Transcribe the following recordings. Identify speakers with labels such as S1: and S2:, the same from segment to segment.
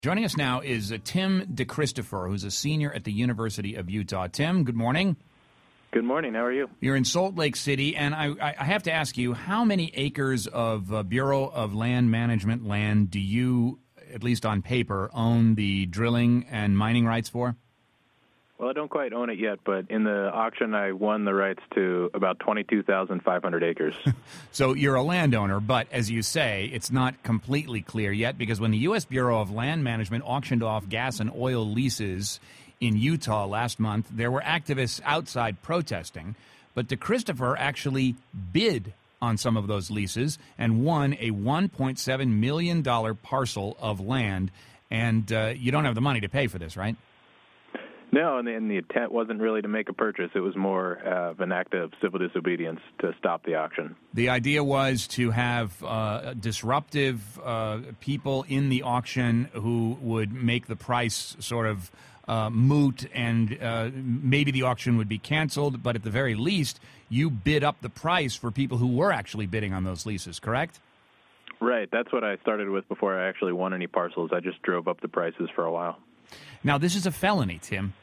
S1: Joining us now is Tim DeChristopher, who's a senior at the University of Utah. Tim, good morning.
S2: Good morning. How are you?
S1: You're in Salt Lake City, and I have to ask you, how many acres of Bureau of Land Management land do you, at least on paper, own the drilling and mining rights for?
S2: Well, I don't quite own it yet, but in the auction I won the rights to about 22,500 acres.
S1: So you're a landowner, but as you say, it's not completely clear yet, because when the U.S. Bureau of Land Management auctioned off gas and oil leases in Utah last month, there were activists outside protesting, but DeChristopher actually bid on some of those leases and won a $1.7 million parcel of land, and you don't have the money to pay for this, right?
S2: No, and the intent wasn't really to make a purchase. It was more of an act of civil disobedience to stop the auction.
S1: The idea was to have disruptive people in the auction who would make the price sort of moot, and maybe the auction would be canceled, but at the very least, you bid up the price for people who were actually bidding on those leases, correct?
S2: Right. That's what I started with before I actually won any parcels. I just drove up the prices for a while.
S1: Now, this is a felony, Tim.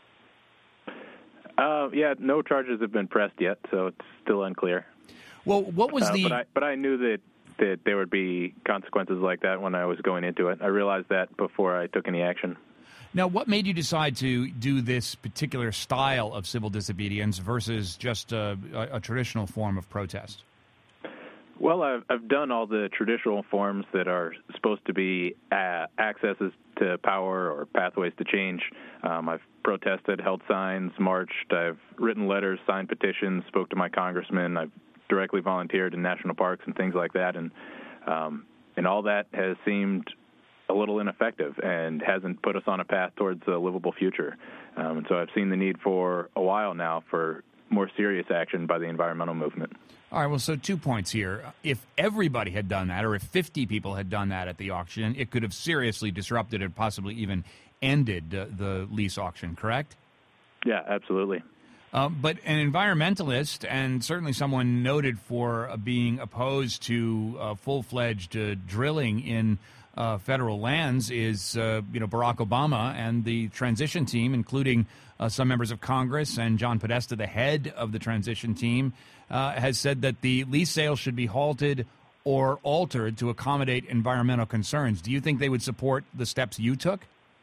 S2: Yeah, no charges have been pressed yet, so it's still unclear.
S1: Well, what was the...
S2: But I knew that there would be consequences like that when I was going into it. I realized that before I took any action.
S1: Now, what made you decide to do this particular style of civil disobedience versus just a traditional form of protest?
S2: Well, I've done all the traditional forms that are supposed to be accesses to power or pathways to change. I've protested, held signs, marched. I've written letters, signed petitions, spoke to my congressman. I've directly volunteered in national parks and things like that. And all that has seemed a little ineffective and hasn't put us on a path towards a livable future. And so I've seen the need for a while now for more serious action by the environmental movement.
S1: All right, well, so 2 points here. If everybody had done that, or if 50 people had done that at the auction, it could have seriously disrupted and possibly even ended the lease auction, correct?
S2: Yeah, absolutely.
S1: But an environmentalist, and certainly someone noted for being opposed to full-fledged drilling in federal lands, is Barack Obama and the transition team, including some members of Congress, and John Podesta, the head of the transition team, has said that the lease sale should be halted or altered to accommodate environmental concerns. Do you think they would support the steps you took?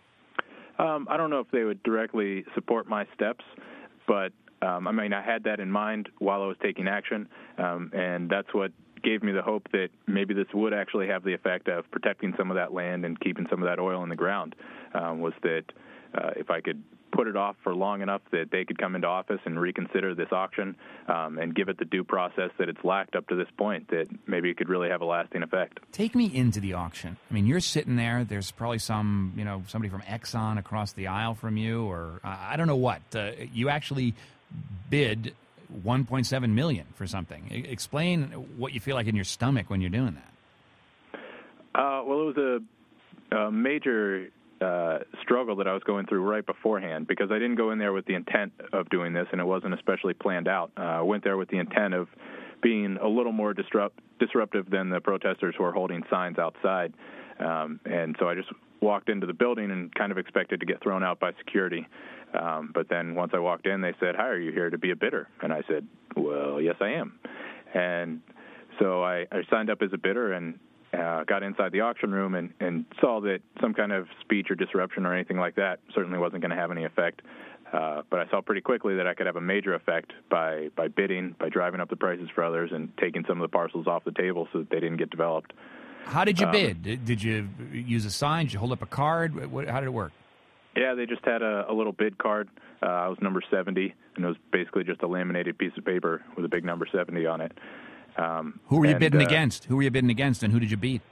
S2: I don't know if they would directly support my steps, but I had that in mind while I was taking action, and that's what gave me the hope that maybe this would actually have the effect of protecting some of that land and keeping some of that oil in the ground, was that if I could put it off for long enough that they could come into office and reconsider this auction and give it the due process that it's lacked up to this point, that maybe it could really have a lasting effect.
S1: Take me into the auction. I mean, you're sitting there. There's probably somebody from Exxon across the aisle from you, or I don't know what. You actually bid $1.7 million for something. Explain what you feel like in your stomach when you're doing that.
S2: Well, it was a major struggle that I was going through right beforehand, because I didn't go in there with the intent of doing this, and it wasn't especially planned out. I went there with the intent of being a little more disruptive than the protesters who are holding signs outside. And so I just walked into the building and kind of expected to get thrown out by security. But then once I walked in, they said, "Hi, are you here to be a bidder?" And I said, "Well, yes, I am." And so I signed up as a bidder and got inside the auction room and saw that some kind of speech or disruption or anything like that certainly wasn't going to have any effect. But I saw pretty quickly that I could have a major effect by bidding, by driving up the prices for others and taking some of the parcels off the table so that they didn't get developed.
S1: How did you bid? Did you use a sign? Did you hold up a card? How did it work?
S2: Yeah, they just had a little bid card. I was number 70, and it was basically just a laminated piece of paper with a big number 70 on it.
S1: Who were you bidding against? Who were you bidding against, and who did you beat?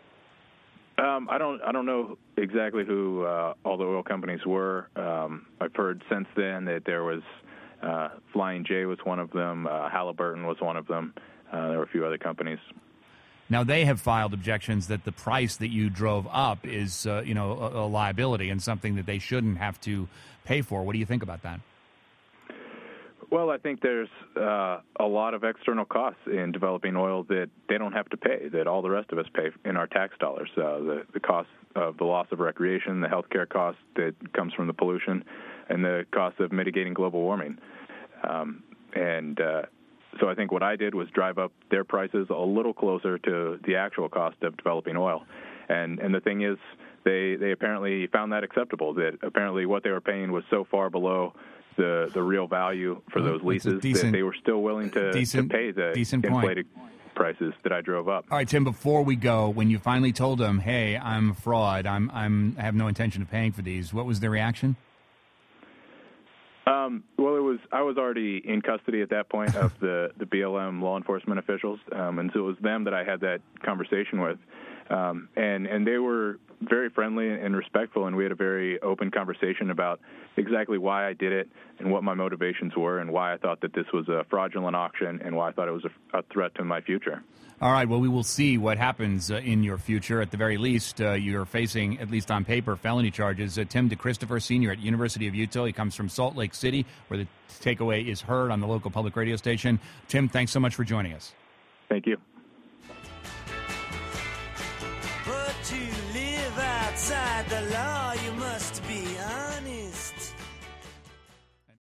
S2: I don't know exactly who all the oil companies were. I've heard since then that there was Flying J was one of them. Halliburton was one of them. There were a few other companies.
S1: Now, they have filed objections that the price that you drove up is, a liability and something that they shouldn't have to pay for. What do you think about that?
S2: Well, I think there's a lot of external costs in developing oil that they don't have to pay, that all the rest of us pay in our tax dollars. The cost of the loss of recreation, the healthcare cost that comes from the pollution, and the cost of mitigating global warming. So I think what I did was drive up their prices a little closer to the actual cost of developing oil. And the thing is, they apparently found that acceptable, that apparently what they were paying was so far below the real value for those leases that they were still willing to pay the inflated prices that I drove up.
S1: All right, Tim, before we go, when you finally told them, hey, I'm a fraud, I have no intention of paying for these, what was their reaction?
S2: Well, I was already in custody at that point of the BLM law enforcement officials, and so it was them that I had that conversation with. And they were very friendly and respectful, and we had a very open conversation about exactly why I did it and what my motivations were and why I thought that this was a fraudulent auction and why I thought it was a threat to my future.
S1: All right, well, we will see what happens in your future. At the very least, you're facing, at least on paper, felony charges. Tim DeChristopher, senior at University of Utah. He comes from Salt Lake City, where the takeaway is heard on the local public radio station. Tim, thanks so much for joining us.
S2: Thank you.
S3: But to live outside the law, you must